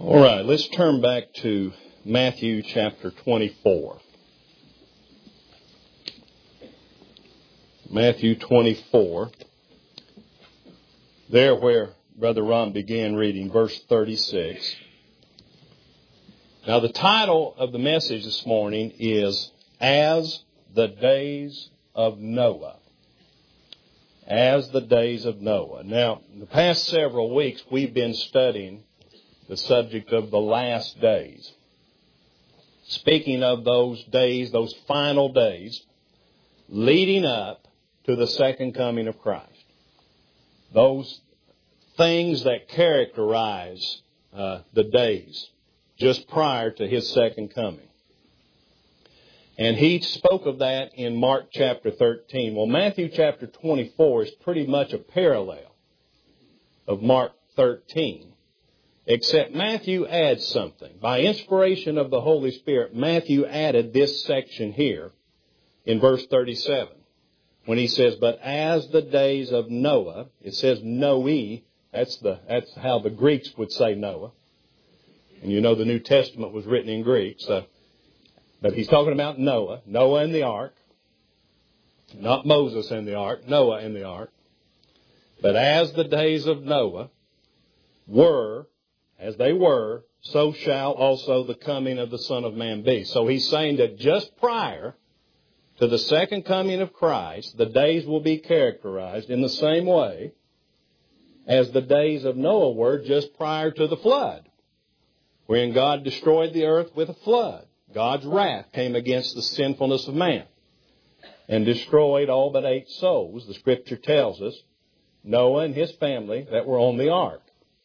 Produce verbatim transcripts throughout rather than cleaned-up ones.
All right, let's turn back to Matthew chapter twenty-four. Matthew twenty-four. There where Brother Ron began reading, verse thirty-six. Now the title of the message this morning is As the Days of Noah. As the Days of Noah. Now, in the past several weeks, we've been studying the subject of the last days. Speaking of those days, those final days, leading up to the second coming of Christ. Those things that characterize uh, the days just prior to His second coming. And He spoke of that in Mark chapter thirteen. Well, Matthew chapter twenty-four is pretty much a parallel of Mark thirteen. Except Matthew adds something. By inspiration of the Holy Spirit, Matthew added this section here in verse thirty-seven. When he says, but as the days of Noah, it says Noe. That's the that's how the Greeks would say Noah. And you know the New Testament was written in Greek. So, but he's talking about Noah. Noah and the ark. Not Moses and the ark. Noah and the ark. But as the days of Noah were, as they were, so shall also the coming of the Son of Man be. So he's saying that just prior to the second coming of Christ, the days will be characterized in the same way as the days of Noah were just prior to the flood, wherein God destroyed the earth with a flood. God's wrath came against the sinfulness of man and destroyed all but eight souls, the Scripture tells us, Noah and his family that were on the ark.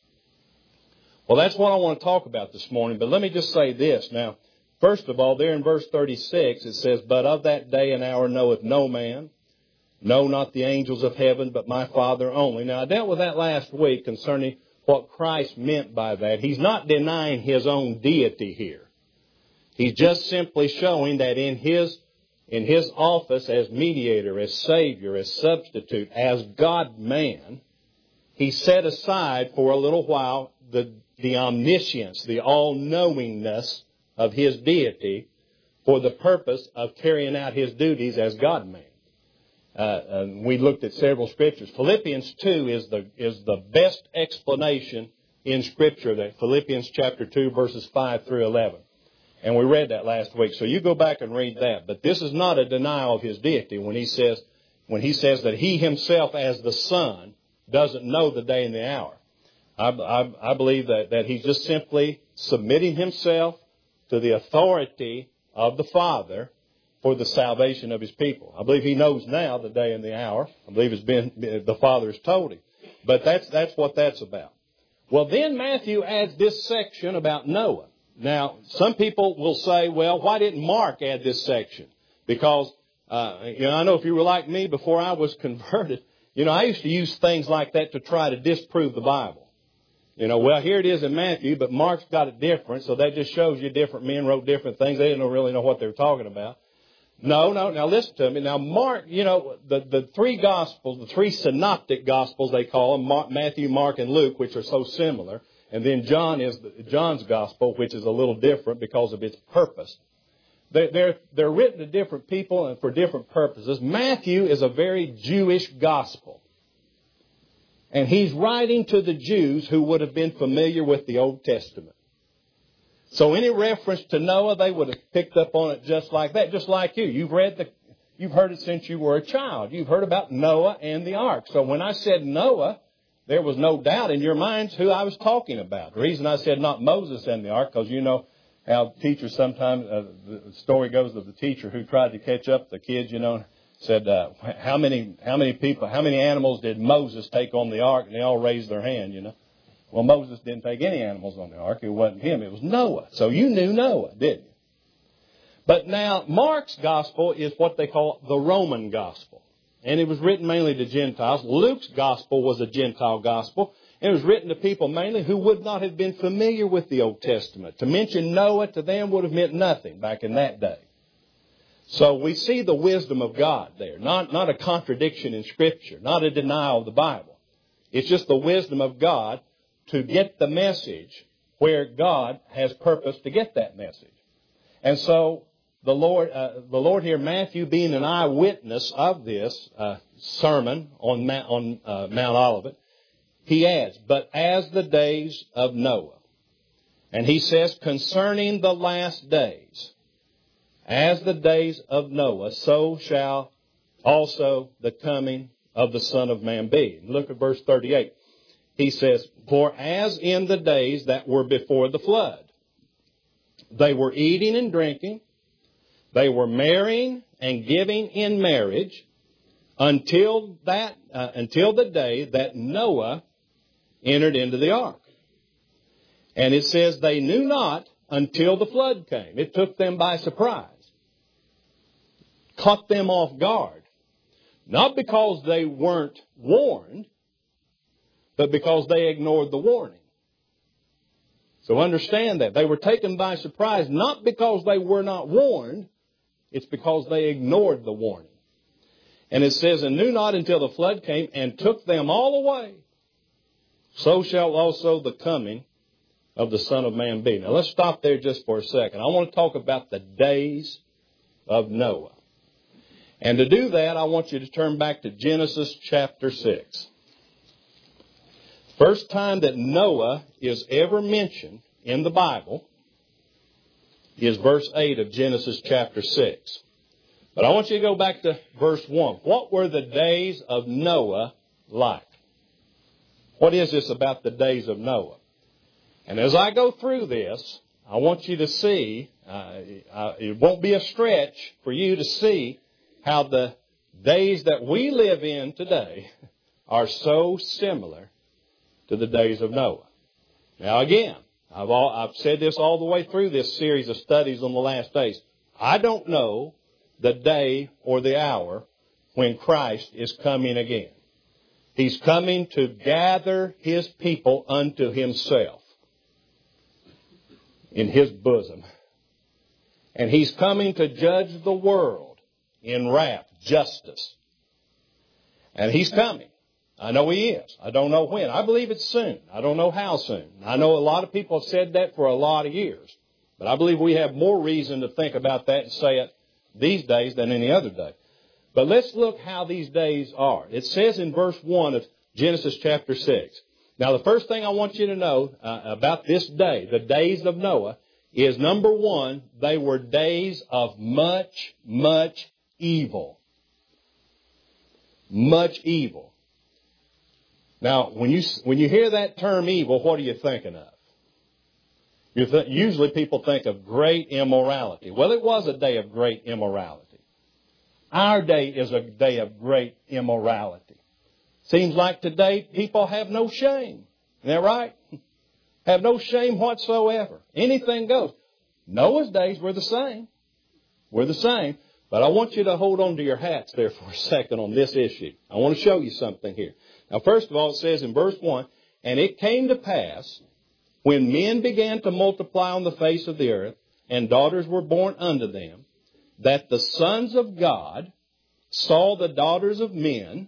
Well, that's what I want to talk about this morning, but let me just say this. Now, first of all, there in verse thirty-six, it says, but of that day and hour knoweth no man, no, not the angels of heaven, but my Father only. Now, I dealt with that last week concerning what Christ meant by that. He's not denying His own deity here. He's just simply showing that in His, in His office as mediator, as Savior, as substitute, as God-man, He set aside for a little while the the omniscience, the all-knowingness of His deity for the purpose of carrying out His duties as God-man. Uh, and we looked at several scriptures. Philippians two is the is the best explanation in Scripture, that Philippians chapter two, verses five through eleven. And we read that last week. So you go back and read that. But this is not a denial of His deity when he says when he says that He Himself as the Son doesn't know the day and the hour. I, I, I believe that, that He's just simply submitting Himself to the authority of the Father for the salvation of His people. I believe He knows now the day and the hour. I believe it's been the Father has told Him. But that's that's what that's about. Well, then Matthew adds this section about Noah. Now, some people will say, well, why didn't Mark add this section? Because, uh, you know, I know if you were like me before I was converted, you know, I used to use things like that to try to disprove the Bible. You know, well, here it is in Matthew, but Mark's got it different, so that just shows you different men wrote different things. They didn't really know what they were talking about. No, no, now listen to me. Now, Mark, you know, the, the three Gospels, the three synoptic Gospels, they call them, Mark, Matthew, Mark, and Luke, which are so similar. And then John is the, John's Gospel, which is a little different because of its purpose. They, they're, they're written to different people and for different purposes. Matthew is a very Jewish Gospel. And he's writing to the Jews who would have been familiar with the Old Testament. So any reference to Noah, they would have picked up on it just like that, just like you. You've read the, you've heard it since you were a child. You've heard about Noah and the ark. So when I said Noah, there was no doubt in your minds who I was talking about. The reason I said not Moses and the ark, because you know how teachers sometimes, uh, the story goes of the teacher who tried to catch up the kids, you know, said, uh, how many, how many people, how many animals did Moses take on the ark? And they all raised their hand, you know. Well, Moses didn't take any animals on the ark. It wasn't him. It was Noah. So you knew Noah, didn't you? But now, Mark's gospel is what they call the Roman gospel. And it was written mainly to Gentiles. Luke's gospel was a Gentile gospel. And it was written to people mainly who would not have been familiar with the Old Testament. To mention Noah to them would have meant nothing back in that day. So we see the wisdom of God there, not, not a contradiction in Scripture, not a denial of the Bible. It's just the wisdom of God to get the message where God has purpose to get that message. And so the Lord, uh, the Lord here, Matthew being an eyewitness of this uh, sermon on, Ma- on uh, Mount Olivet, he adds, but as the days of Noah. And he says, concerning the last days, as the days of Noah, so shall also the coming of the Son of Man be. Look at verse thirty-eight. He says, for as in the days that were before the flood, they were eating and drinking, they were marrying and giving in marriage until that uh, until the day that Noah entered into the ark. And it says they knew not until the flood came. It took them by surprise. Caught them off guard. Not because they weren't warned, but because they ignored the warning. So understand that. They were taken by surprise not because they were not warned, it's because they ignored the warning. And it says, and knew not until the flood came and took them all away. So shall also the coming of the Son of Man be. Now let's stop there just for a second. I want to talk about the days of Noah. And to do that, I want you to turn back to Genesis chapter six. First time that Noah is ever mentioned in the Bible is verse eight of Genesis chapter six. But I want you to go back to verse one. What were the days of Noah like? What is this about the days of Noah? And as I go through this, I want you to see, uh, uh, it won't be a stretch for you to see how the days that we live in today are so similar to the days of Noah. Now again, I've, all, I've said this all the way through this series of studies on the last days. I don't know the day or the hour when Christ is coming again. He's coming to gather His people unto Himself in His bosom. And He's coming to judge the world in wrath, justice. And He's coming. I know He is. I don't know when. I believe it's soon. I don't know how soon. I know a lot of people have said that for a lot of years. But I believe we have more reason to think about that and say it these days than any other day. But let's look how these days are. It says in verse one of Genesis chapter six. Now the first thing I want you to know uh, about this day, the days of Noah, is number one, they were days of much, much evil. Much evil. Now, when you when you hear that term evil, what are you thinking of? You th- usually people think of great immorality. Well, it was a day of great immorality. Our day is a day of great immorality. Seems like today people have no shame. Isn't that right? Have no shame whatsoever. Anything goes. Noah's days were the same. We're the same. But I want you to hold on to your hats there for a second on this issue. I want to show you something here. Now, first of all, it says in verse one, and it came to pass, when men began to multiply on the face of the earth, and daughters were born unto them, that the sons of God saw the daughters of men,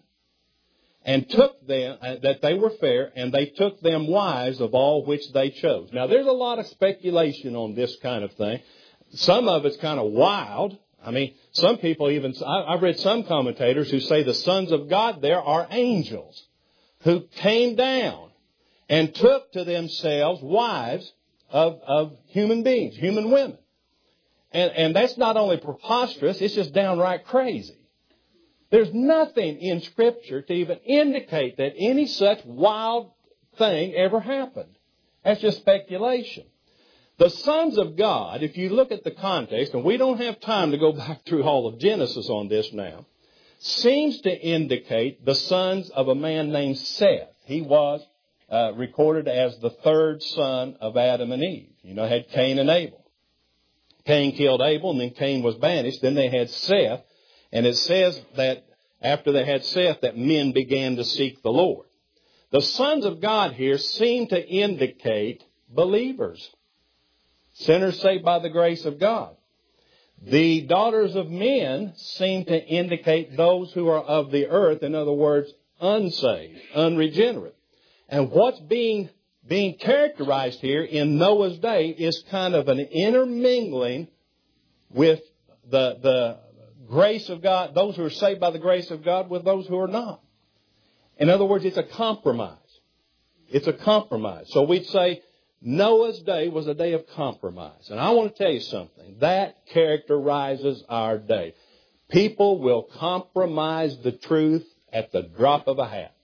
and took them, uh, that they were fair, and they took them wives of all which they chose. Now, there's a lot of speculation on this kind of thing. Some of it's kind of wild. I mean, some people even, I've read some commentators who say the sons of God there are angels who came down and took to themselves wives of, of human beings, human women. And, and that's not only preposterous, it's just downright crazy. There's nothing in Scripture to even indicate that any such wild thing ever happened. That's just speculation. The sons of God, if you look at the context, and we don't have time to go back through all of Genesis on this now, seems to indicate the sons of a man named Seth. He was uh, recorded as the third son of Adam and Eve. You know, had Cain and Abel. Cain killed Abel, and then Cain was banished. Then they had Seth. And it says that after they had Seth, that men began to seek the Lord. The sons of God here seem to indicate believers. Sinners saved by the grace of God. The daughters of men seem to indicate those who are of the earth, in other words, unsaved, unregenerate. And what's being being characterized here in Noah's day is kind of an intermingling with the, the grace of God, those who are saved by the grace of God with those who are not. In other words, it's a compromise. It's a compromise. So we'd say Noah's day was a day of compromise. And I want to tell you something. That characterizes our day. People will compromise the truth at the drop of a hat.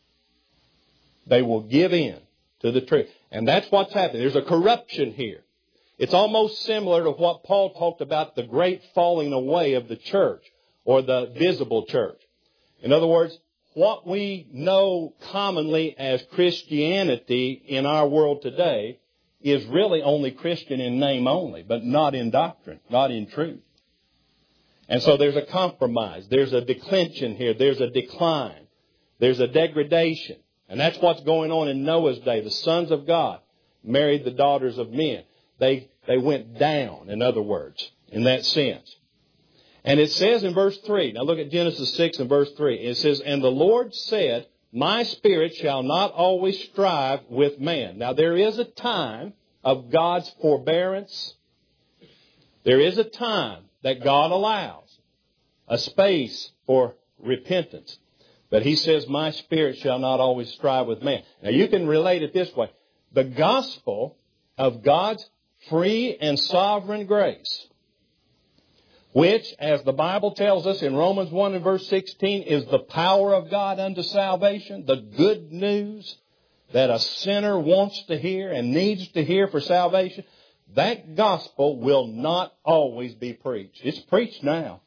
They will give in to the truth. And that's what's happening. There's a corruption here. It's almost similar to what Paul talked about, the great falling away of the church or the visible church. In other words, what we know commonly as Christianity in our world today is really only Christian in name only, but not in doctrine, not in truth. And so there's a compromise. There's a declension here. There's a decline. There's a degradation. And that's what's going on in Noah's day. The sons of God married the daughters of men. They, they went down, in other words, in that sense. And it says in verse three, now look at Genesis six and verse three. It says, and the Lord said, my spirit shall not always strive with man. Now there is a time of God's forbearance. There is a time that God allows, a space for repentance. But He says, my spirit shall not always strive with man. Now you can relate it this way. The gospel of God's free and sovereign grace, which, as the Bible tells us in Romans one and verse sixteen, is the power of God unto salvation, the good news that a sinner wants to hear and needs to hear for salvation, that gospel will not always be preached. It's preached now.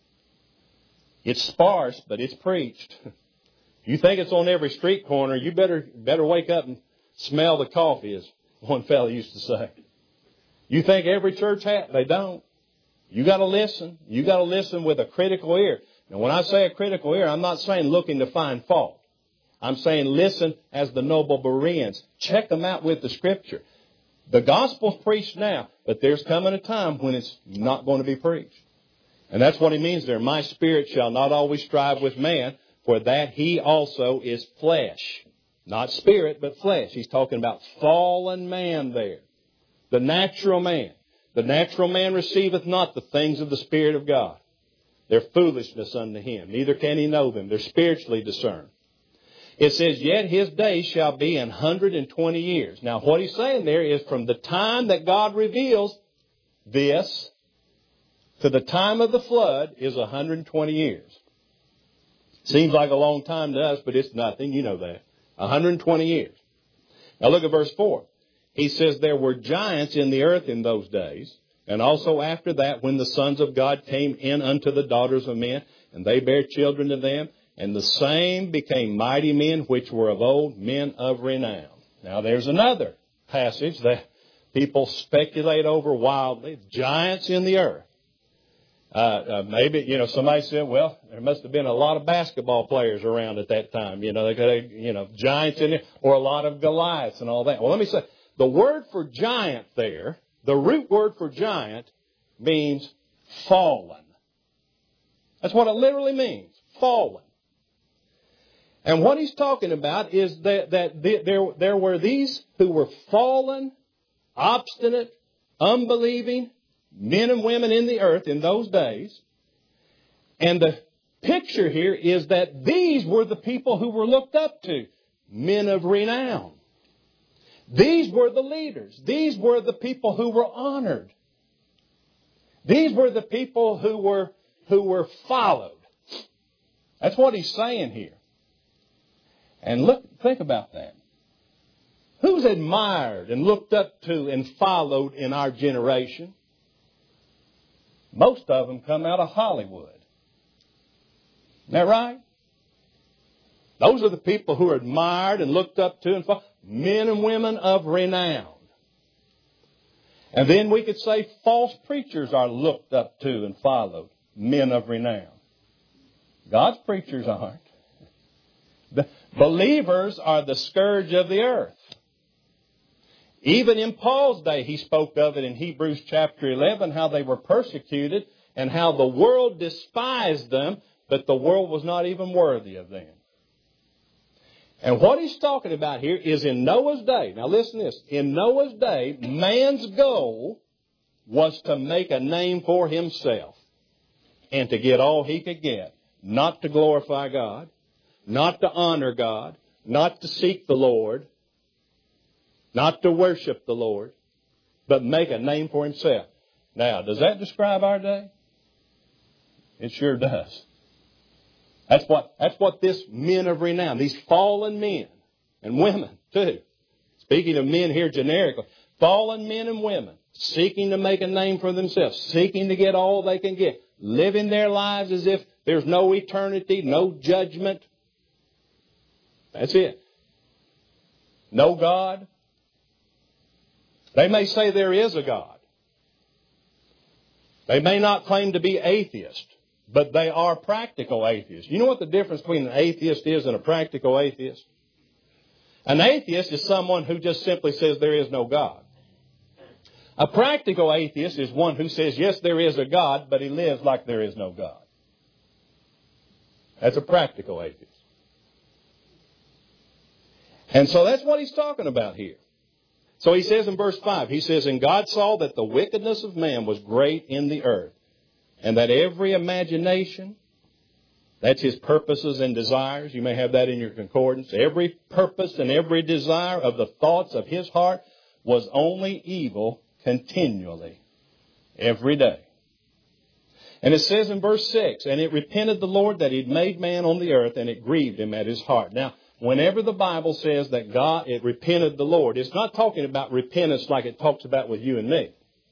It's sparse, but it's preached. You think it's on every street corner, you better better wake up and smell the coffee, as one fellow used to say. You think every church has? They don't. You got to listen. You got to listen with a critical ear. Now, when I say a critical ear, I'm not saying looking to find fault. I'm saying listen as the noble Bereans. Check them out with the Scripture. The gospel's preached now, but there's coming a time when it's not going to be preached. And that's what he means there. My spirit shall not always strive with man, for that he also is flesh. Not spirit, but flesh. He's talking about fallen man there. The natural man. The natural man receiveth not the things of the Spirit of God. They're foolishness unto him. Neither can he know them. They're spiritually discerned. It says, yet his days shall be an hundred and twenty years. Now what he's saying there is from the time that God reveals this to the time of the flood is one hundred twenty years. Seems like a long time to us, but it's nothing. You know that. one hundred twenty years. Now look at verse four. He says, there were giants in the earth in those days, and also after that, when the sons of God came in unto the daughters of men, and they bare children to them, and the same became mighty men which were of old, men of renown. Now there's another passage that people speculate over wildly. Giants in the earth. Uh, uh, maybe, you know, somebody said, well, there must have been a lot of basketball players around at that time. You know, they could, you know, giants in there, or a lot of Goliaths and all that. Well, let me say, the word for giant there, the root word for giant, means fallen. That's what it literally means, fallen. And what he's talking about is that, that there, there were these who were fallen, obstinate, unbelieving men and women in the earth in those days. And the picture here is that these were the people who were looked up to, men of renown. These were the leaders. These were the people who were honored. These were the people who were, who were followed. That's what he's saying here. And look, think about that. Who's admired and looked up to and followed in our generation? Most of them come out of Hollywood. Isn't that right? Those are the people who are admired and looked up to and followed. Men and women of renown. And then we could say false preachers are looked up to and followed. Men of renown. God's preachers aren't. The believers are the scourge of the earth. Even in Paul's day, he spoke of it in Hebrews chapter eleven, how they were persecuted and how the world despised them, but the world was not even worthy of them. And what he's talking about here is in Noah's day. Now listen to this. In Noah's day, man's goal was to make a name for himself and to get all he could get. Not to glorify God, not to honor God, not to seek the Lord, not to worship the Lord, but make a name for himself. Now, does that describe our day? It sure does. That's what, that's what this men of renown, these fallen men and women too. Speaking of men here generically, fallen men and women seeking to make a name for themselves, seeking to get all they can get, living their lives as if there's no eternity, no judgment. That's it. No God. They may say there is a God. They may not claim to be atheists, but they are practical atheists. You know what the difference between an atheist is and a practical atheist? An atheist is someone who just simply says there is no God. A practical atheist is one who says, yes, there is a God, but he lives like there is no God. That's a practical atheist. And so that's what he's talking about here. So he says in verse five, he says, and God saw that the wickedness of man was great in the earth, and that every imagination, that's his purposes and desires, you may have that in your concordance, every purpose and every desire of the thoughts of his heart was only evil continually, every day. And it says in verse six, and it repented the Lord that he'd made man on the earth, and it grieved him at his heart. Now, whenever the Bible says that God, it repented the Lord, it's not talking about repentance like it talks about with you and me.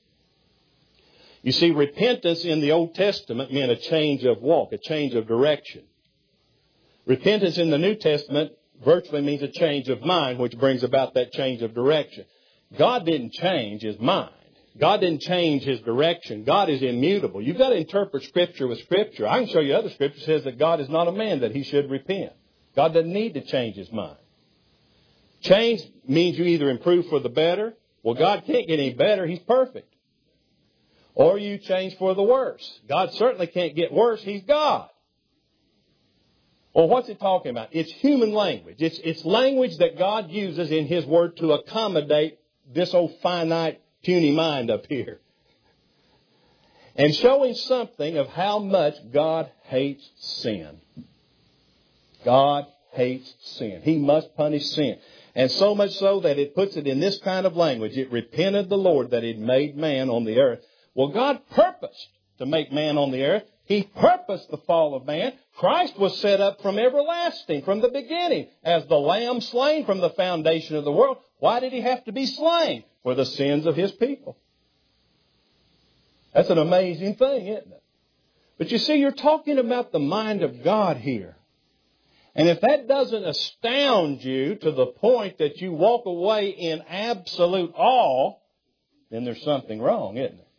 You see, repentance in the Old Testament meant a change of walk, a change of direction. Repentance in the New Testament virtually means a change of mind, which brings about that change of direction. God didn't change his mind. God didn't change his direction. God is immutable. You've got to interpret Scripture with Scripture. I can show you other Scripture says that God is not a man that he should repent. God doesn't need to change his mind. Change means you either improve for the better. Well, God can't get any better. He's perfect. Or you change for the worse. God certainly can't get worse. He's God. Well, what's it talking about? It's human language. It's, it's language that God uses in his word to accommodate this old finite, puny mind up here. And showing something of how much God hates sin. God hates sin. He must punish sin. And so much so that it puts it in this kind of language. It repented the Lord that he'd made man on the earth. Well, God purposed to make man on the earth. He purposed the fall of man. Christ was set up from everlasting, from the beginning, as the lamb slain from the foundation of the world. Why did he have to be slain? For the sins of his people. That's an amazing thing, isn't it? But you see, you're talking about the mind of God here. And if that doesn't astound you to the point that you walk away in absolute awe, then there's something wrong, isn't there?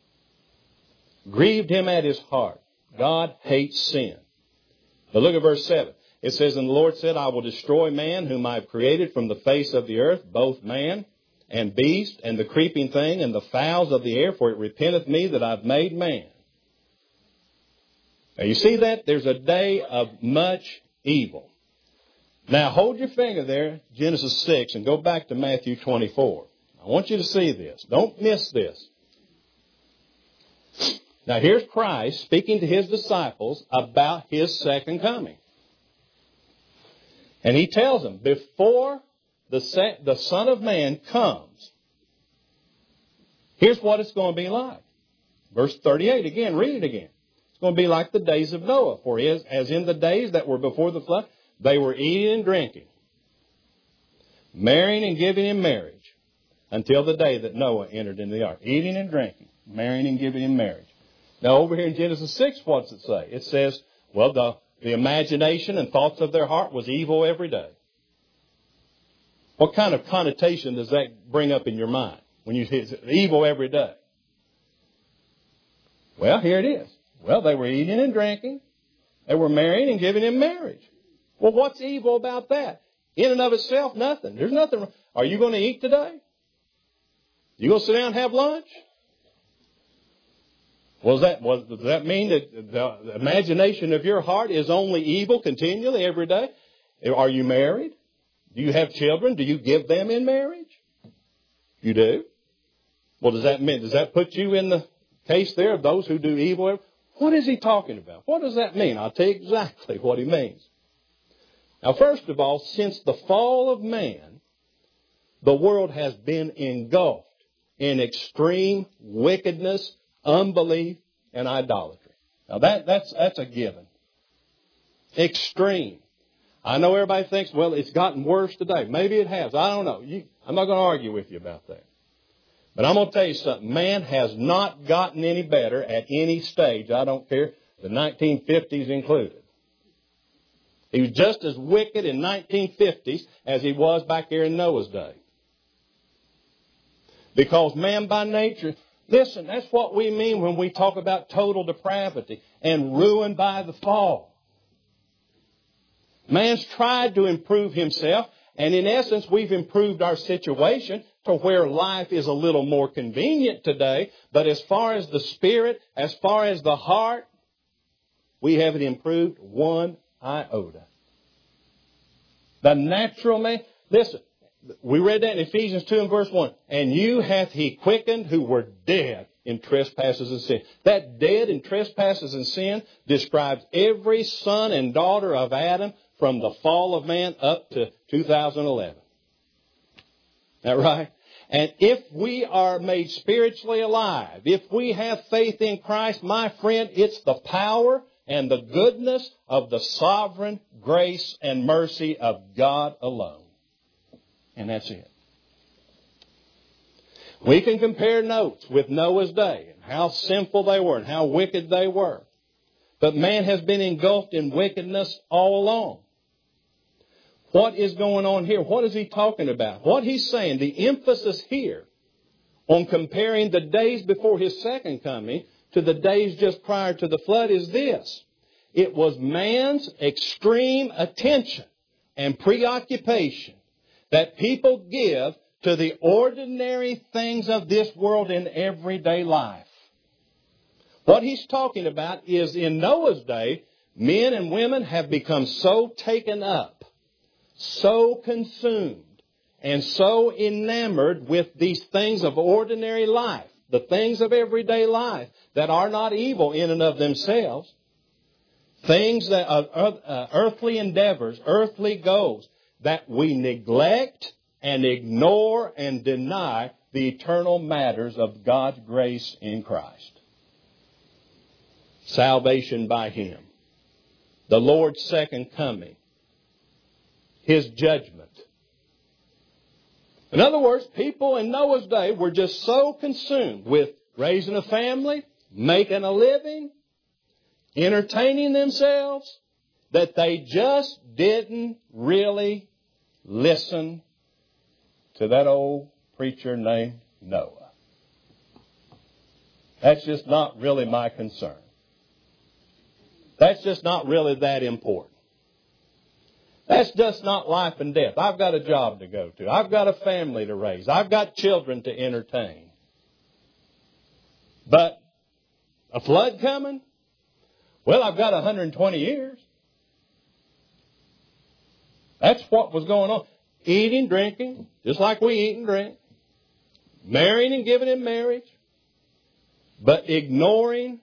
Grieved him at his heart. God hates sin. But look at verse seven. It says, and the Lord said, I will destroy man whom I have created from the face of the earth, both man and beast, and the creeping thing, and the fowls of the air, for it repenteth me that I've made man. Now you see that? There's a day of much evil. Now hold your finger there, Genesis six, and go back to Matthew twenty-four. I want you to see this. Don't miss this. Now here's Christ speaking to his disciples about his second coming. And he tells them, before the, the Son of Man comes, here's what it's going to be like. Verse thirty-eight, again, read it again. It's going to be like the days of Noah. For as, as in the days that were before the flood, they were eating and drinking, marrying and giving in marriage, until the day that Noah entered into the ark. Eating and drinking, marrying and giving in marriage. Now over here in Genesis six, what's it say? It says, well, the, the imagination and thoughts of their heart was evil every day. What kind of connotation does that bring up in your mind when you say it's evil every day? Well, here it is. Well, they were eating and drinking. They were marrying and giving in marriage. Well, what's evil about that? In and of itself, nothing. There's nothing wrong. Are you going to eat today? You going to sit down and have lunch? Well, does that, well, does that mean that the imagination of your heart is only evil continually every day? Are you married? Do you have children? Do you give them in marriage? You do? Well, does that mean, does that put you in the case there of those who do evil? What is he talking about? What does that mean? I'll tell you exactly what he means. Now, first of all, since the fall of man, the world has been engulfed in extreme wickedness, unbelief, and idolatry. Now, that, that's, that's a given. Extreme. I know everybody thinks, well, it's gotten worse today. Maybe it has. I don't know. You, I'm not going to argue with you about that. But I'm going to tell you something. Man has not gotten any better at any stage. I don't care. The nineteen fifties included. He was just as wicked in nineteen fifties as he was back here in Noah's day. Because man by nature, listen, that's what we mean when we talk about total depravity and ruin by the fall. Man's tried to improve himself, and in essence, we've improved our situation to where life is a little more convenient today. But as far as the spirit, as far as the heart, we haven't improved one iota. The natural man, listen, we read that in Ephesians two and verse one. And you hath he quickened who were dead in trespasses and sin. That dead in trespasses and sin describes every son and daughter of Adam from the fall of man up to two thousand eleven. Is that right? And if we are made spiritually alive, if we have faith in Christ, my friend, it's the power and the goodness of the sovereign grace and mercy of God alone. And that's it. We can compare notes with Noah's day and how sinful they were and how wicked they were. But man has been engulfed in wickedness all along. What is going on here? What is he talking about? What he's saying, the emphasis here on comparing the days before his second coming to the days just prior to the flood is this. It was man's extreme attention and preoccupation that people give to the ordinary things of this world in everyday life. What he's talking about is in Noah's day, men and women have become so taken up, so consumed, and so enamored with these things of ordinary life, the things of everyday life that are not evil in and of themselves, things that are uh, earthly endeavors, earthly goals, that we neglect and ignore and deny the eternal matters of God's grace in Christ. Salvation by Him. The Lord's second coming. His judgment. In other words, people in Noah's day were just so consumed with raising a family, making a living, entertaining themselves, that they just didn't really listen to that old preacher named Noah. That's just not really my concern. That's just not really that important. That's just not life and death. I've got a job to go to. I've got a family to raise. I've got children to entertain. But a flood coming? Well, I've got one hundred twenty years. That's what was going on. Eating, drinking, just like we eat and drink. Marrying and giving in marriage. But ignoring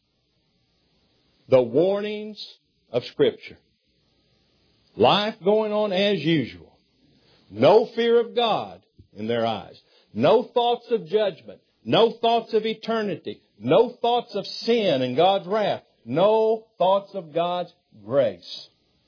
the warnings of Scripture. Life going on as usual. No fear of God in their eyes. No thoughts of judgment. No thoughts of eternity. No thoughts of sin and God's wrath. No thoughts of God's grace.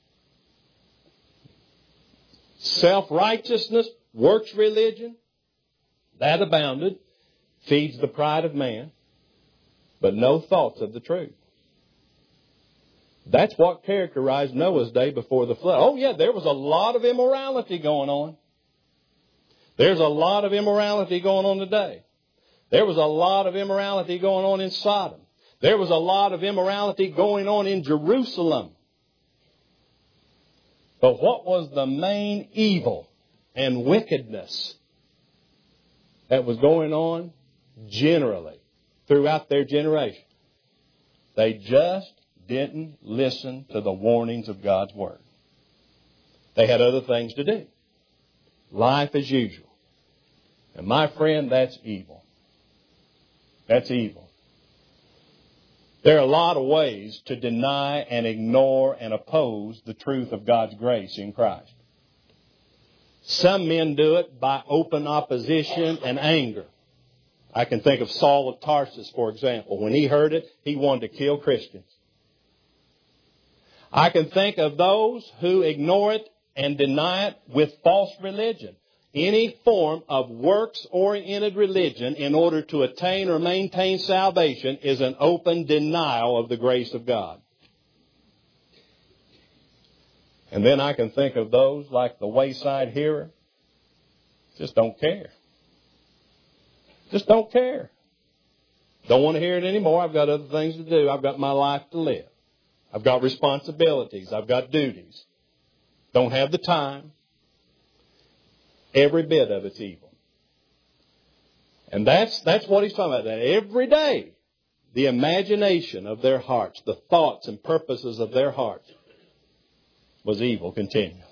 Self-righteousness, works religion, that abounded, feeds the pride of man, but no thoughts of the truth. That's what characterized Noah's day before the flood. Oh, yeah, there was a lot of immorality going on. There's a lot of immorality going on today. There was a lot of immorality going on in Sodom. There was a lot of immorality going on in Jerusalem. But what was the main evil and wickedness that was going on generally throughout their generation? They just didn't listen to the warnings of God's Word. They had other things to do. Life as usual. And my friend, that's evil. That's evil. There are a lot of ways to deny and ignore and oppose the truth of God's grace in Christ. Some men do it by open opposition and anger. I can think of Saul of Tarsus, for example. When he heard it, he wanted to kill Christians. I can think of those who ignore it and deny it with false religion. Any form of works-oriented religion in order to attain or maintain salvation is an open denial of the grace of God. And then I can think of those like the wayside hearer. Just don't care. Just don't care. Don't want to hear it anymore. I've got other things to do. I've got my life to live. I've got responsibilities. I've got duties. Don't have the time. Every bit of it's evil. And that's, that's what he's talking about. That every day, the imagination of their hearts, the thoughts and purposes of their hearts was evil continually.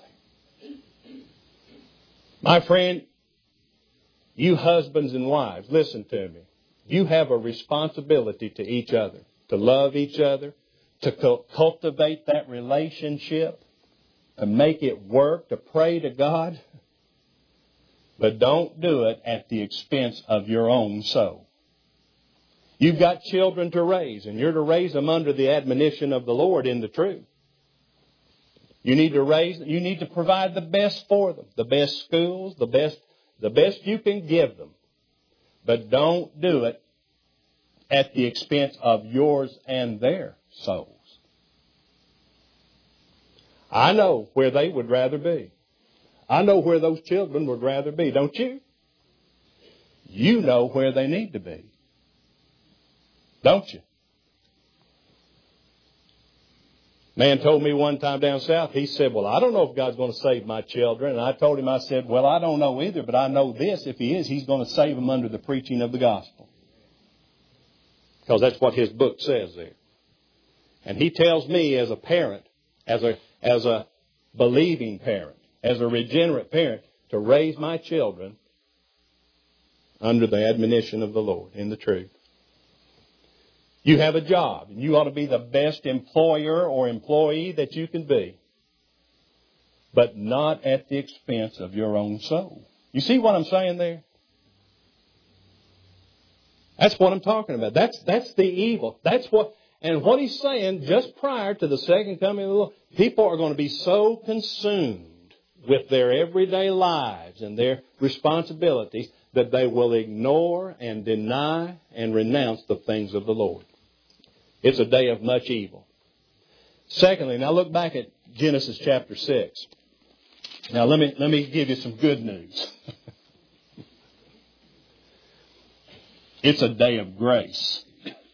My friend, you husbands and wives, listen to me. You have a responsibility to each other, to love each other, to cultivate that relationship, to make it work, to pray to God. But don't do it at the expense of your own soul. You've got children to raise, and you're to raise them under the admonition of the Lord in the truth. You need to raise, you need to provide the best for them, the best schools, the best, the best you can give them. But don't do it at the expense of yours and their souls. I know where they would rather be. I know where those children would rather be, don't you? You know where they need to be, don't you? Man told me one time down south, he said, well, I don't know if God's going to save my children. And I told him, I said, well, I don't know either, but I know this. If he is, he's going to save them under the preaching of the gospel. Because that's what his book says there. And he tells me as a parent, as a, as a believing parent, as a regenerate parent, to raise my children under the admonition of the Lord in the truth. You have a job, and you ought to be the best employer or employee that you can be, but not at the expense of your own soul. You see what I'm saying there? That's what I'm talking about. That's, that's the evil. That's what, and what he's saying just prior to the second coming of the Lord, people are going to be so consumed with their everyday lives and their responsibilities that they will ignore and deny and renounce the things of the Lord. It's a day of much evil. Secondly, now look back at Genesis chapter six. Now let me, let me give you some good news. It's a day of grace.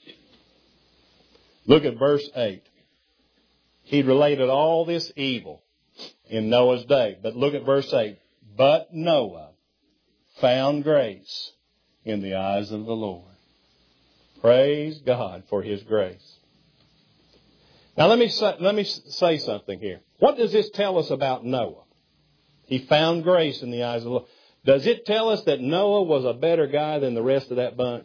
Look at verse eight. He related all this evil in Noah's day. But look at verse eight. But Noah found grace in the eyes of the Lord. Praise God for His grace. Now let me say, let me say something here. What does this tell us about Noah? He found grace in the eyes of the Lord. Does it tell us that Noah was a better guy than the rest of that bunch?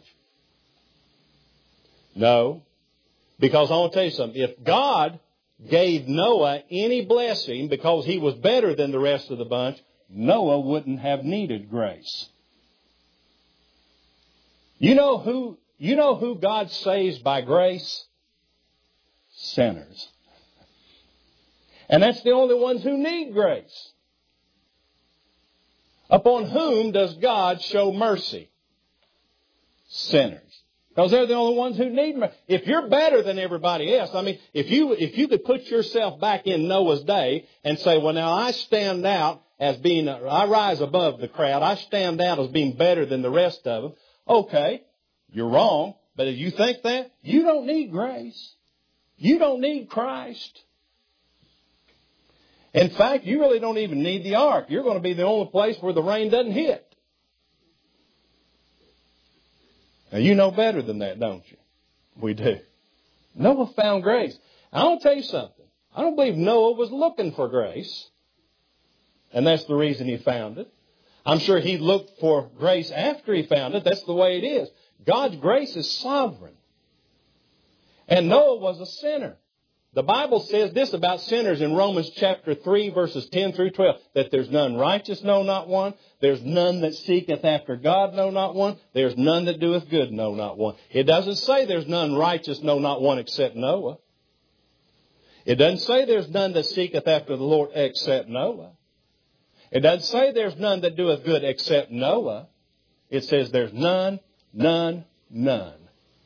No. Because I want to tell you something. If God gave Noah any blessing because he was better than the rest of the bunch, Noah wouldn't have needed grace. You know who, you know who God saves by grace? Sinners. And that's the only ones who need grace. Upon whom does God show mercy? Sinners. Because they're the only ones who need mercy. If you're better than everybody else, I mean, if you, if you could put yourself back in Noah's day and say, well, now I stand out as being, I rise above the crowd. I stand out as being better than the rest of them. Okay, you're wrong. But if you think that, you don't need grace. You don't need Christ. In fact, you really don't even need the ark. You're going to be the only place where the rain doesn't hit. Now, you know better than that, don't you? We do. Noah found grace. I want to tell you something. I don't believe Noah was looking for grace. And that's the reason he found it. I'm sure he looked for grace after he found it. That's the way it is. God's grace is sovereign. And Noah was a sinner. The Bible says this about sinners in Romans chapter three, verses ten through twelve, that there's none righteous, no, not one. There's none that seeketh after God, no, not one. There's none that doeth good, no, not one. It doesn't say there's none righteous, no, not one, except Noah. It doesn't say there's none that seeketh after the Lord except Noah. It doesn't say there's none that doeth good except Noah. It says there's none, none, none.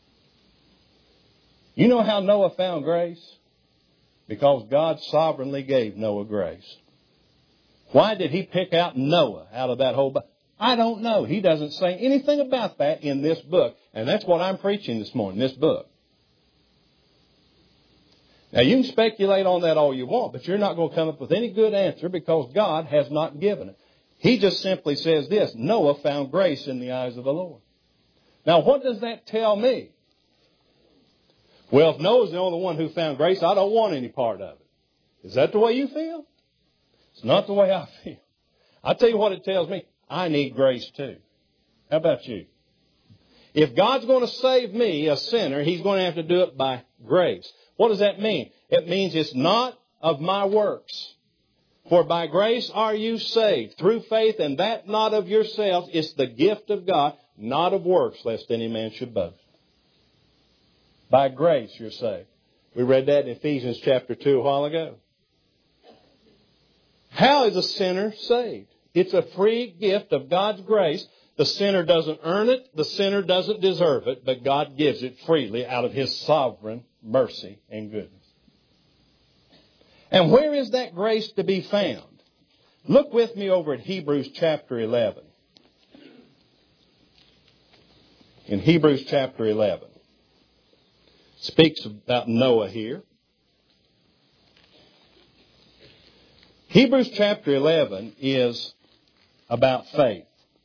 You know how Noah found grace? Because God sovereignly gave Noah grace. Why did he pick out Noah out of that whole book? I don't know. He doesn't say anything about that in this book. And that's what I'm preaching this morning, this book. Now, you can speculate on that all you want, but you're not going to come up with any good answer because God has not given it. He just simply says this: Noah found grace in the eyes of the Lord. Now, what does that tell me? Well, if Noah's the only one who found grace, I don't want any part of it. Is that the way you feel? It's not the way I feel. I'll tell you what it tells me. I need grace too. How about you? If God's going to save me, a sinner, He's going to have to do it by grace. What does that mean? It means it's not of my works. For by grace are you saved, through faith, and that not of yourselves. It's the gift of God, not of works, lest any man should boast. By grace you're saved. We read that in Ephesians chapter two a while ago. How is a sinner saved? It's a free gift of God's grace. The sinner doesn't earn it. The sinner doesn't deserve it. But God gives it freely out of His sovereign mercy and goodness. And where is that grace to be found? Look with me over at Hebrews chapter eleven. In Hebrews chapter eleven. Speaks about Noah here. Hebrews chapter eleven is about faith.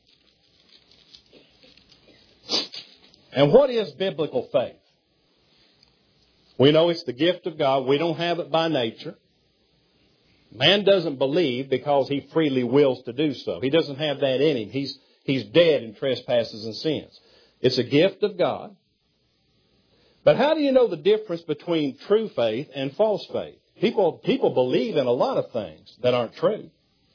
And what is biblical faith? We know it's the gift of God. We don't have it by nature. Man doesn't believe because he freely wills to do so. He doesn't have that in him. He's, he's dead in trespasses and sins. It's a gift of God. But how do you know the difference between true faith and false faith? People, people believe in a lot of things that aren't true.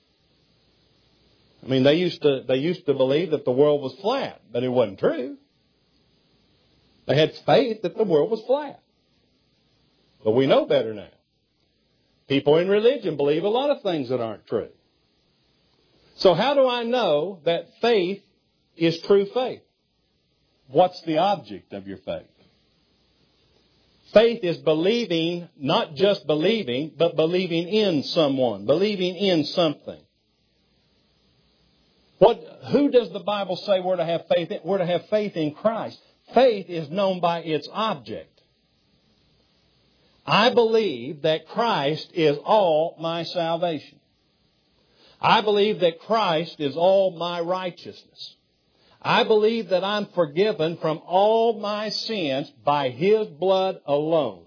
I mean, they used to, they used to believe that the world was flat, but it wasn't true. They had faith that the world was flat. But we know better now. People in religion believe a lot of things that aren't true. So how do I know that faith is true faith? What's the object of your faith? Faith is believing, not just believing, but believing in someone, believing in something. What, who does the Bible say we're to have faith in? We're to have faith in Christ. Faith is known by its object. I believe that Christ is all my salvation. I believe that Christ is all my righteousness. I believe that I'm forgiven from all my sins by His blood alone.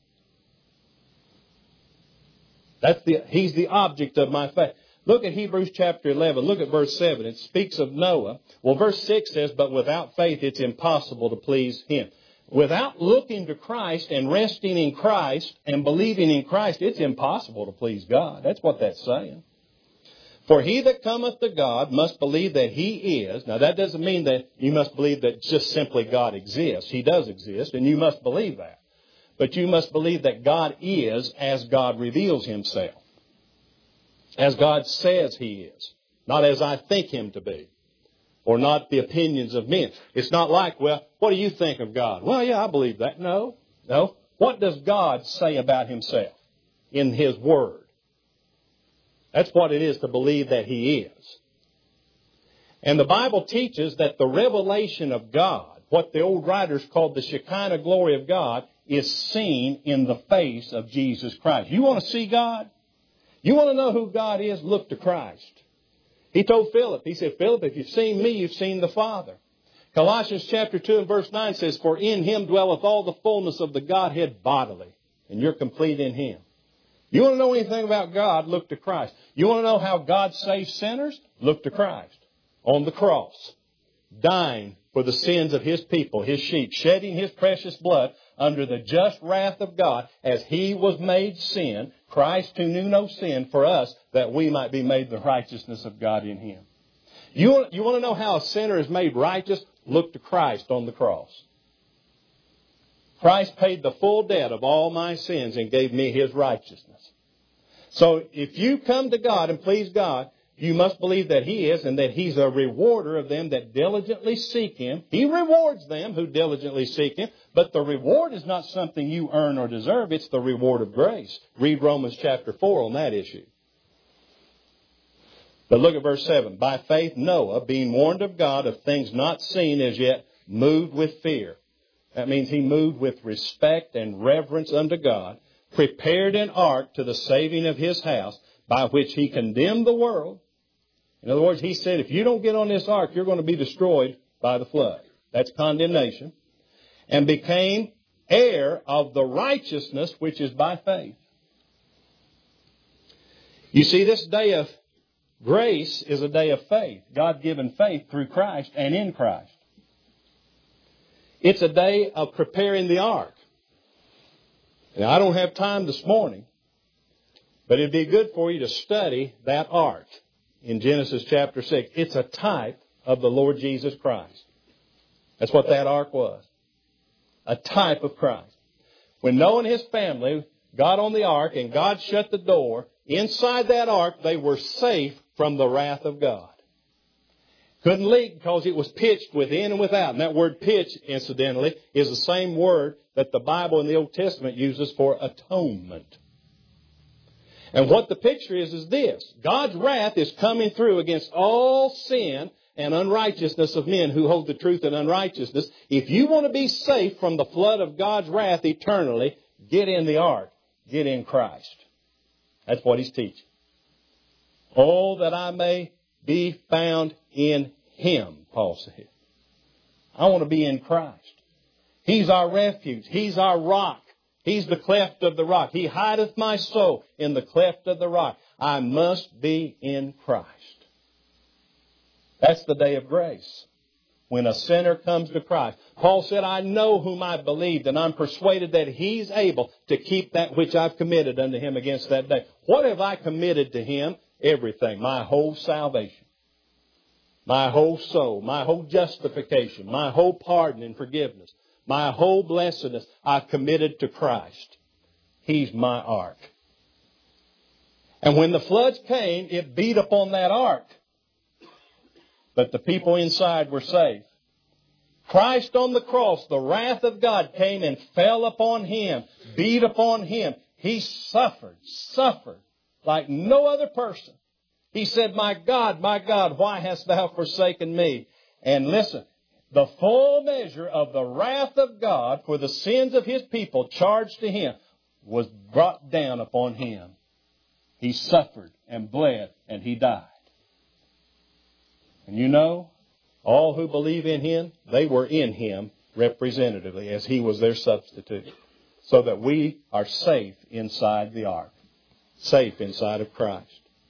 That's the, He's the object of my faith. Look at Hebrews chapter eleven. Look at verse seven. It speaks of Noah. Well, verse six says, but without faith it's impossible to please Him. Without looking to Christ and resting in Christ and believing in Christ, it's impossible to please God. That's what that's saying. For he that cometh to God must believe that He is. Now that doesn't mean that you must believe that just simply God exists. He does exist, and you must believe that. But you must believe that God is as God reveals Himself. As God says He is. Not as I think Him to be. Or not the opinions of men. It's not like, well, what do you think of God? Well, yeah, I believe that. No. No. What does God say about Himself in His Word? That's what it is to believe that He is. And the Bible teaches that the revelation of God, what the old writers called the Shekinah glory of God, is seen in the face of Jesus Christ. You want to see God? You want to know who God is? Look to Christ. He told Philip, he said, Philip, if you've seen me, you've seen the Father. Colossians chapter two and verse nine says, for in Him dwelleth all the fullness of the Godhead bodily, and you're complete in Him. You want to know anything about God? Look to Christ. You want to know how God saves sinners? Look to Christ. On the cross, dying for the sins of His people, His sheep, shedding His precious blood under the just wrath of God as He was made sin, Christ who knew no sin, for us, that we might be made the righteousness of God in Him. You want, you want to know how a sinner is made righteous? Look to Christ on the cross. Christ paid the full debt of all my sins and gave me His righteousness. So if you come to God and please God, you must believe that He is and that He's a rewarder of them that diligently seek Him. He rewards them who diligently seek Him. But the reward is not something you earn or deserve. It's the reward of grace. Read Romans chapter four on that issue. But look at verse seven. By faith Noah, being warned of God of things not seen as yet, moved with fear. That means he moved with respect and reverence unto God, prepared an ark to the saving of his house, by which he condemned the world. In other words, he said, if you don't get on this ark, you're going to be destroyed by the flood. That's condemnation. And became heir of the righteousness which is by faith. You see, this day of grace is a day of faith. God-given faith through Christ and in Christ. It's a day of preparing the ark. Now, I don't have time this morning, but it'd be good for you to study that ark in Genesis chapter six. It's a type of the Lord Jesus Christ. That's what that ark was. A type of Christ. When Noah and his family got on the ark and God shut the door, inside that ark they were safe from the wrath of God. Couldn't leak because it was pitched within and without. And that word pitch, incidentally, is the same word that the Bible in the Old Testament uses for atonement. And what the picture is, is this. God's wrath is coming through against all sin and unrighteousness of men who hold the truth in unrighteousness. If you want to be safe from the flood of God's wrath eternally, get in the ark. Get in Christ. That's what He's teaching. Oh, that I may be found in Him, Paul said. I want to be in Christ. He's our refuge. He's our rock. He's the cleft of the rock. He hideth my soul in the cleft of the rock. I must be in Christ. That's the day of grace. When a sinner comes to Christ. Paul said, I know whom I believed, and I'm persuaded that He's able to keep that which I've committed unto Him against that day. What have I committed to Him? Everything. My whole salvation. My whole soul. My whole justification. My whole pardon and forgiveness. My whole blessedness I've committed to Christ. He's my ark. And when the floods came, it beat upon that ark. But the people inside were safe. Christ on the cross, the wrath of God came and fell upon Him, beat upon Him. He suffered, suffered like no other person. He said, my God, my God, why hast Thou forsaken me? And listen, the full measure of the wrath of God for the sins of His people charged to Him was brought down upon Him. He suffered and bled and He died. And you know, all who believe in Him, they were in Him representatively as He was their substitute. So that we are safe inside the ark. Safe inside of Christ.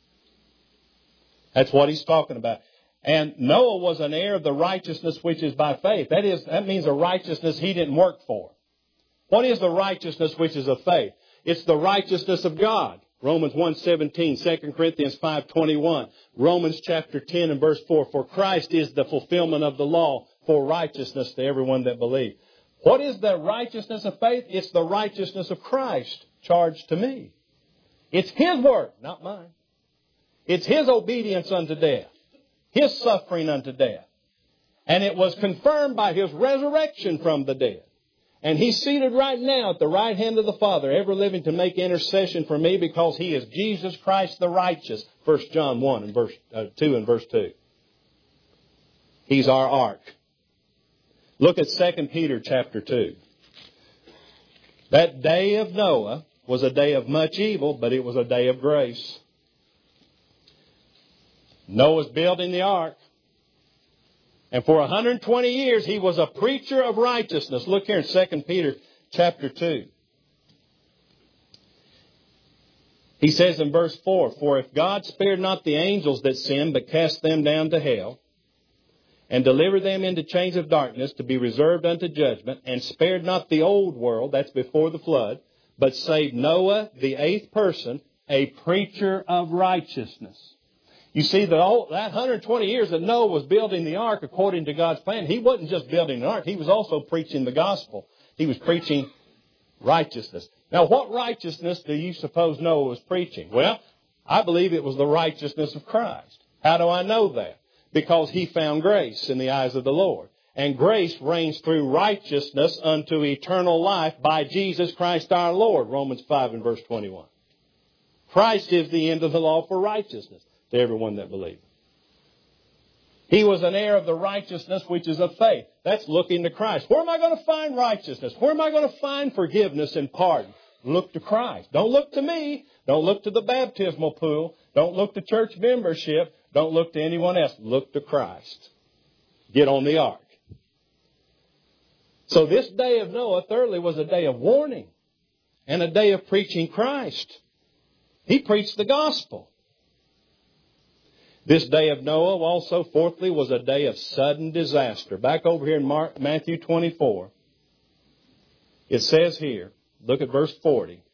That's what he's talking about. And Noah was an heir of the righteousness which is by faith. That is, that means a righteousness he didn't work for. What is the righteousness which is of faith? It's the righteousness of God. Romans one seventeen, Second Corinthians five twenty-one, Romans chapter ten and verse four. For Christ is the fulfillment of the law for righteousness to everyone that believes. What is the righteousness of faith? It's the righteousness of Christ charged to me. It's His work, not mine. It's His obedience unto death. His suffering unto death. And it was confirmed by His resurrection from the dead. And He's seated right now at the right hand of the Father, ever living to make intercession for me because He is Jesus Christ the righteous. First John one and verse uh, two and verse two. He's our ark. Look at Second Peter chapter two. That day of Noah was a day of much evil, but it was a day of grace. Noah's building the ark. And for one hundred twenty years, he was a preacher of righteousness. Look here in Second Peter chapter two. He says in verse four, "For if God spared not the angels that sinned, but cast them down to hell, and delivered them into chains of darkness to be reserved unto judgment, and spared not the old world," that's before the flood, "but saved Noah, the eighth person, a preacher of righteousness." You see, that all, that one hundred twenty years that Noah was building the ark according to God's plan, he wasn't just building the ark, he was also preaching the gospel. He was preaching righteousness. Now, what righteousness do you suppose Noah was preaching? Well, I believe it was the righteousness of Christ. How do I know that? Because he found grace in the eyes of the Lord. And grace reigns through righteousness unto eternal life by Jesus Christ our Lord. Romans five and verse twenty-one. Christ is the end of the law for righteousness to everyone that believeth. He was an heir of the righteousness which is of faith. That's looking to Christ. Where am I going to find righteousness? Where am I going to find forgiveness and pardon? Look to Christ. Don't look to me. Don't look to the baptismal pool. Don't look to church membership. Don't look to anyone else. Look to Christ. Get on the ark. So this day of Noah, thirdly, was a day of warning and a day of preaching Christ. He preached the gospel. This day of Noah also, fourthly, was a day of sudden disaster. Back over here in Mark, Matthew twenty-four, it says here, look at verse forty.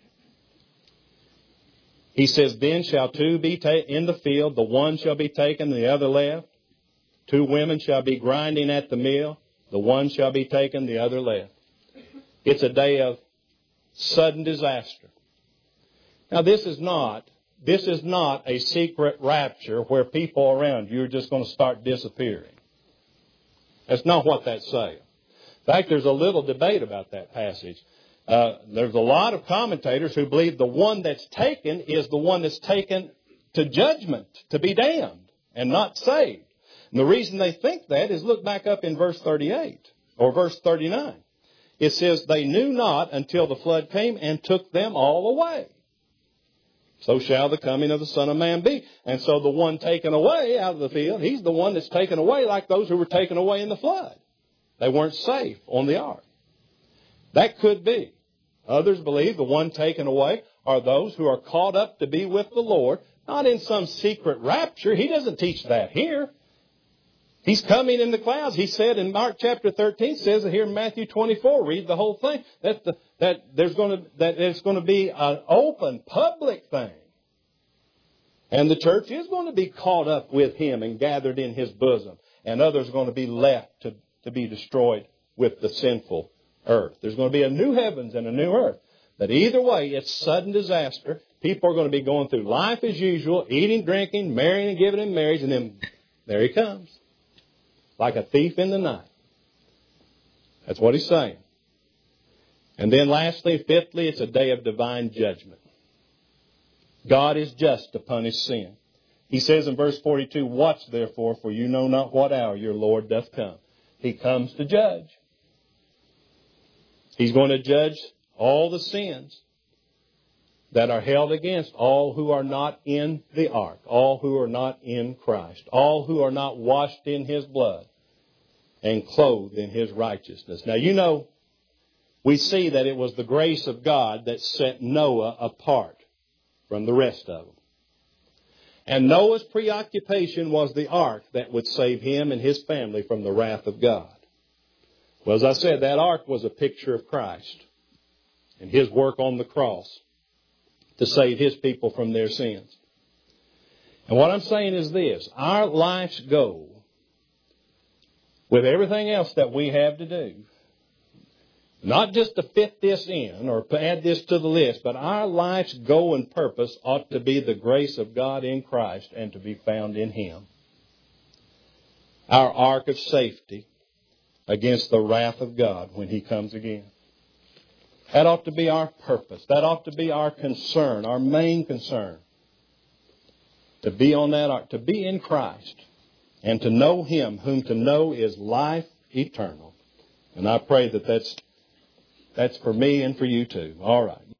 He says, "Then shall two be ta- in the field, the one shall be taken, the other left. Two women shall be grinding at the mill, the one shall be taken, the other left." It's a day of sudden disaster. Now, this is not, this is not a secret rapture where people around you are just going to start disappearing. That's not what that's saying. In fact, there's a little debate about that passage. Uh, there's a lot of commentators who believe the one that's taken is the one that's taken to judgment, to be damned, and not saved. And the reason they think that is look back up in verse thirty-eight, or verse thirty-nine. It says, "They knew not until the flood came and took them all away. So shall the coming of the Son of Man be." And so the one taken away out of the field, he's the one that's taken away like those who were taken away in the flood. They weren't safe on the ark. That could be. Others believe the one taken away are those who are caught up to be with the Lord, not in some secret rapture. He doesn't teach that here. He's coming in the clouds. He said in Mark chapter thirteen, says it here in Matthew twenty-four, read the whole thing, that the, that there's going to that it's going to be an open, public thing. And the church is going to be caught up with him and gathered in his bosom. And others are going to be left to, to be destroyed with the sinful earth. There's going to be a new heavens and a new earth. But either way, it's sudden disaster. People are going to be going through life as usual, eating, drinking, marrying and giving in marriage, and then there he comes. Like a thief in the night. That's what he's saying. And then lastly, fifthly, it's a day of divine judgment. God is just to punish sin. He says in verse forty-two, "Watch therefore, for you know not what hour your Lord doth come." He comes to judge. He's going to judge all the sins that are held against all who are not in the ark, all who are not in Christ, all who are not washed in his blood and clothed in his righteousness. Now, you know, we see that it was the grace of God that set Noah apart from the rest of them. And Noah's preoccupation was the ark that would save him and his family from the wrath of God. Well, as I said, that ark was a picture of Christ and his work on the cross to save his people from their sins. And what I'm saying is this: our life's goal, with everything else that we have to do, not just to fit this in or add this to the list, but our life's goal and purpose ought to be the grace of God in Christ and to be found in him. Our ark of safety against the wrath of God when he comes again. That ought to be our purpose. That ought to be our concern, our main concern. To be on that ark, to be in Christ, and to know him, whom to know is life eternal. And I pray that that's, that's for me and for you too. All right.